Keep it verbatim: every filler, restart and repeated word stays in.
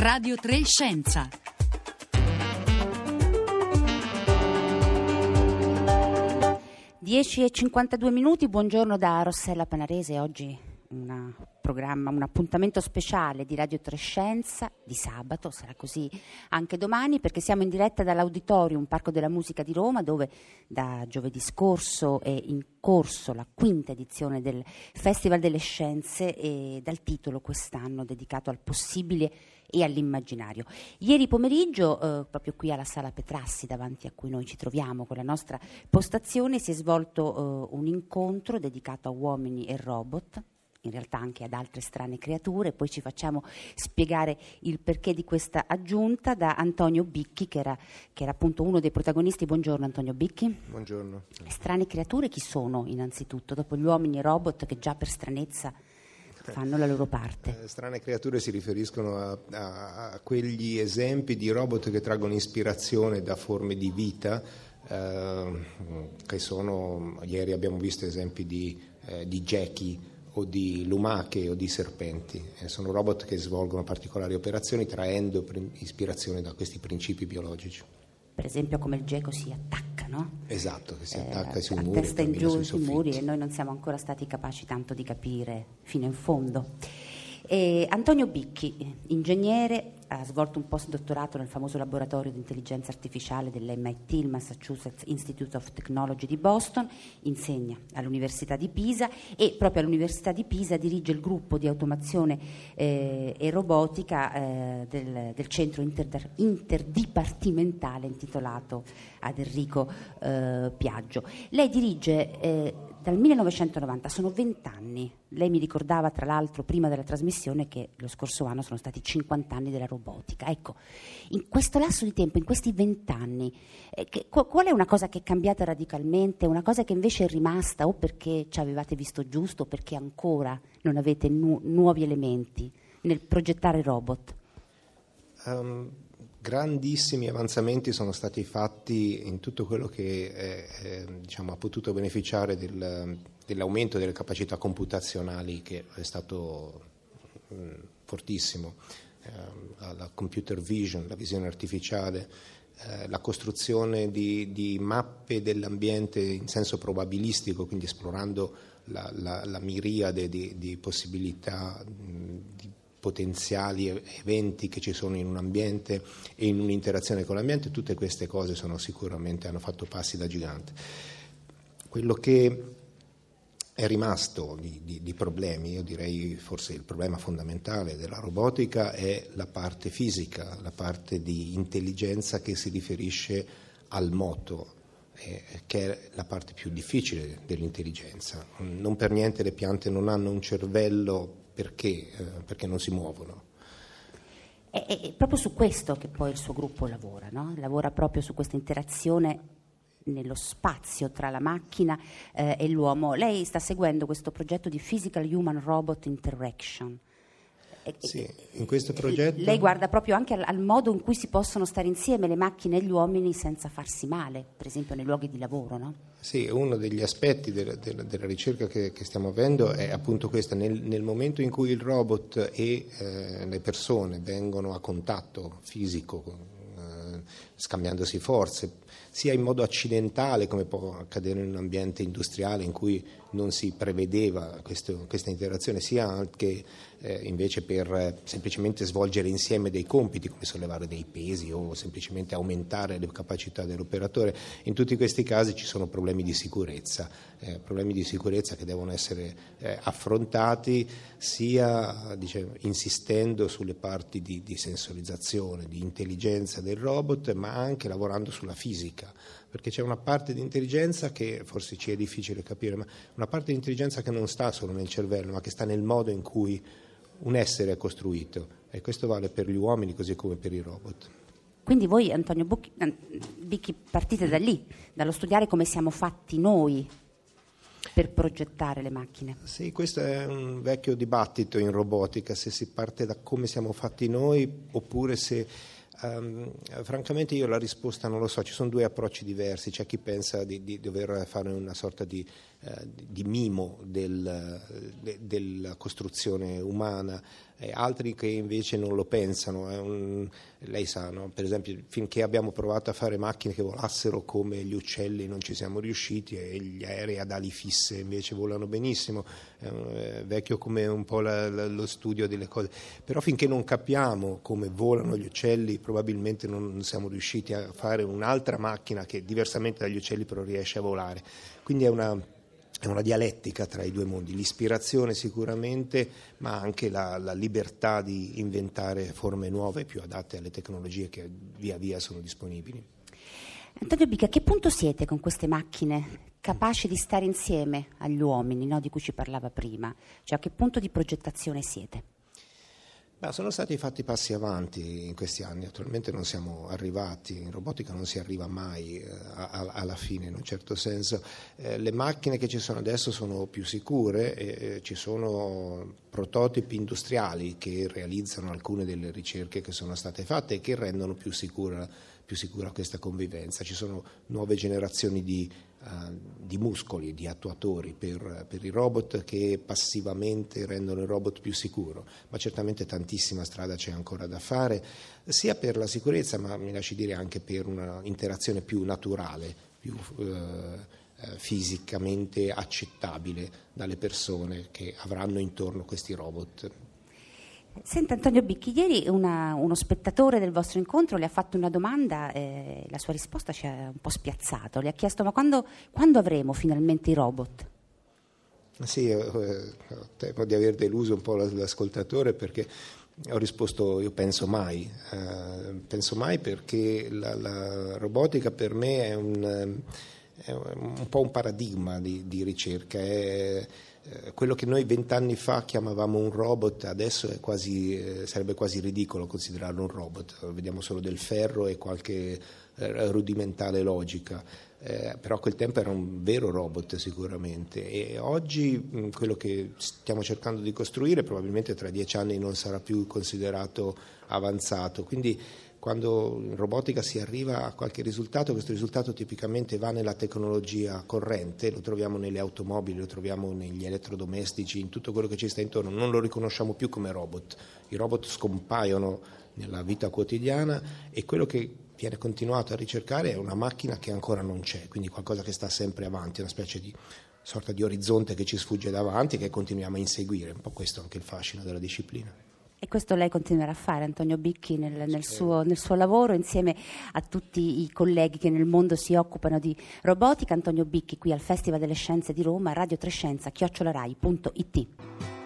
Radio tre Scienza. dieci e cinquantadue minuti, buongiorno da Rossella Panarese. Oggi un programma, un appuntamento speciale di Radio tre Scienza di sabato, sarà così anche domani perché siamo in diretta dall'Auditorium Parco della Musica di Roma, dove da giovedì scorso è in corso la quinta edizione del Festival delle Scienze e dal titolo quest'anno dedicato al possibile e all'immaginario. Ieri pomeriggio, eh, proprio qui alla Sala Petrassi, davanti a cui noi ci troviamo con la nostra postazione, si è svolto eh, un incontro dedicato a uomini e robot, in realtà anche ad altre strane creature. Poi ci facciamo spiegare il perché di questa aggiunta da Antonio Bicchi, che era, che era appunto uno dei protagonisti. Buongiorno Antonio Bicchi. Buongiorno. Strane creature chi sono innanzitutto, dopo gli uomini e robot che già per stranezza fanno la loro parte? Eh, strane creature si riferiscono a, a, a quegli esempi di robot che traggono ispirazione da forme di vita, eh, che sono, ieri abbiamo visto esempi di, eh, di gechi o di lumache o di serpenti. Eh, sono robot che svolgono particolari operazioni traendo pr- ispirazione da questi principi biologici. Per esempio come il geco si attacca, no? Esatto, che si attacca eh, sui a muri, testa in giù sui muri, e e noi non siamo ancora stati capaci tanto di capire fino in fondo. E Antonio Bicchi, ingegnere, ha svolto un postdottorato nel famoso laboratorio di intelligenza artificiale dell'M I T, il Massachusetts Institute of Technology di Boston, insegna all'Università di Pisa e proprio all'Università di Pisa dirige il gruppo di automazione eh, e robotica eh, del, del centro inter- interdipartimentale intitolato ad Enrico eh, Piaggio. Lei dirige eh, dal millenovecentonovanta, sono vent'anni. Lei mi ricordava tra l'altro prima della trasmissione che lo scorso anno sono stati cinquanta anni della robotica. Ecco, in questo lasso di tempo, in questi vent'anni, eh, che, qual è una cosa che è cambiata radicalmente, una cosa che invece è rimasta o perché ci avevate visto giusto o perché ancora non avete nu- nuovi elementi nel progettare robot? Um, grandissimi avanzamenti sono stati fatti in tutto quello che eh, eh, diciamo, ha potuto beneficiare del, dell'aumento delle capacità computazionali, che è stato mh, fortissimo. Eh, la computer vision, la visione artificiale, eh, la costruzione di, di mappe dell'ambiente in senso probabilistico, quindi esplorando la, la, la miriade di, di possibilità, mh, di potenziali eventi che ci sono in un ambiente e in un'interazione con l'ambiente. Tutte queste cose sono sicuramente, hanno fatto passi da gigante. Quello che è rimasto di, di, di problemi, io direi forse il problema fondamentale della robotica è la parte fisica, la parte di intelligenza che si riferisce al moto, eh, che è la parte più difficile dell'intelligenza. Non per niente le piante non hanno un cervello. Perché? Eh, perché non si muovono. È, è proprio su questo che poi il suo gruppo lavora, no? Lavora proprio su questa interazione nello spazio tra la macchina eh, e l'uomo. Lei sta seguendo questo progetto di Physical Human Robot Interaction. Sì, in questo progetto lei guarda proprio anche al, al modo in cui si possono stare insieme le macchine e gli uomini senza farsi male, per esempio nei luoghi di lavoro, no? Sì, uno degli aspetti della, della, della ricerca che, che stiamo avendo è appunto questa: nel, nel momento in cui il robot e eh, le persone vengono a contatto fisico, eh, scambiandosi forze, sia in modo accidentale, come può accadere in un ambiente industriale in cui non si prevedeva questo, questa interazione, sia anche eh, invece per eh, semplicemente svolgere insieme dei compiti come sollevare dei pesi o semplicemente aumentare le capacità dell'operatore. In tutti questi casi ci sono problemi di sicurezza, eh, problemi di sicurezza che devono essere eh, affrontati sia diciamo, insistendo sulle parti di, di sensorizzazione, di intelligenza del robot, ma anche lavorando sulla fisica, perché c'è una parte di intelligenza che forse ci è difficile capire, ma una parte di intelligenza che non sta solo nel cervello, ma che sta nel modo in cui un essere è costruito, e questo vale per gli uomini così come per i robot. Quindi voi, Antonio Bicchi, partite da lì, dallo studiare come siamo fatti noi per progettare le macchine. Sì, questo è un vecchio dibattito in robotica, se si parte da come siamo fatti noi oppure se Um, francamente io la risposta non lo so, ci sono due approcci diversi. C'è chi pensa di, di dover fare una sorta di, uh, di mimo del, de, della costruzione umana, e altri che invece non lo pensano. È un, lei sa, no? Per esempio, finché abbiamo provato a fare macchine che volassero come gli uccelli non ci siamo riusciti, e gli aerei ad ali fisse invece volano benissimo. È, un, è vecchio come un po' la, la, lo studio delle cose, però finché non capiamo come volano gli uccelli probabilmente non siamo riusciti a fare un'altra macchina che diversamente dagli uccelli però riesce a volare. Quindi è una È una dialettica tra i due mondi, l'ispirazione sicuramente, ma anche la, la libertà di inventare forme nuove più adatte alle tecnologie che via via sono disponibili. Antonio Bicchi, a che punto siete con queste macchine capaci di stare insieme agli uomini, no, di cui ci parlava prima? Cioè, a che punto di progettazione siete? Beh, sono stati fatti passi avanti in questi anni, attualmente non siamo arrivati, in robotica non si arriva mai eh, a, a, alla fine in un certo senso. Eh, le macchine che ci sono adesso sono più sicure, e, e ci sono prototipi industriali che realizzano alcune delle ricerche che sono state fatte e che rendono più sicura, più sicura questa convivenza. Ci sono nuove generazioni di di muscoli, di attuatori per, per i robot che passivamente rendono il robot più sicuro, ma certamente tantissima strada c'è ancora da fare, sia per la sicurezza, ma mi lasci dire anche per una interazione più naturale, più eh, fisicamente accettabile dalle persone che avranno intorno questi robot. Senta Antonio Bicchi, ieri una, uno spettatore del vostro incontro le ha fatto una domanda e la sua risposta ci ha un po' spiazzato. Le ha chiesto: ma quando, quando avremo finalmente i robot? Sì, eh, temo di aver deluso un po' l'ascoltatore, perché ho risposto io penso mai. Eh, penso mai perché la, la robotica per me è un, è un po' un paradigma di, di ricerca. È, quello che noi vent'anni fa chiamavamo un robot adesso è quasi, eh, sarebbe quasi ridicolo considerarlo un robot. Vediamo solo del ferro e qualche eh, rudimentale logica, eh, però a quel tempo era un vero robot sicuramente, e oggi mh, quello che stiamo cercando di costruire probabilmente tra dieci anni non sarà più considerato avanzato. Quindi quando in robotica si arriva a qualche risultato, questo risultato tipicamente va nella tecnologia corrente, lo troviamo nelle automobili, lo troviamo negli elettrodomestici, in tutto quello che ci sta intorno, non lo riconosciamo più come robot. I robot scompaiono nella vita quotidiana e quello che viene continuato a ricercare è una macchina che ancora non c'è, quindi qualcosa che sta sempre avanti, una specie di sorta di orizzonte che ci sfugge davanti e che continuiamo a inseguire. Un po' questo è anche il fascino della disciplina. E questo lei continuerà a fare, Antonio Bicchi, nel, nel, suo, nel suo lavoro, insieme a tutti i colleghi che nel mondo si occupano di robotica. Antonio Bicchi qui al Festival delle Scienze di Roma, Radio tre Scienza, chiocciola rai punto it.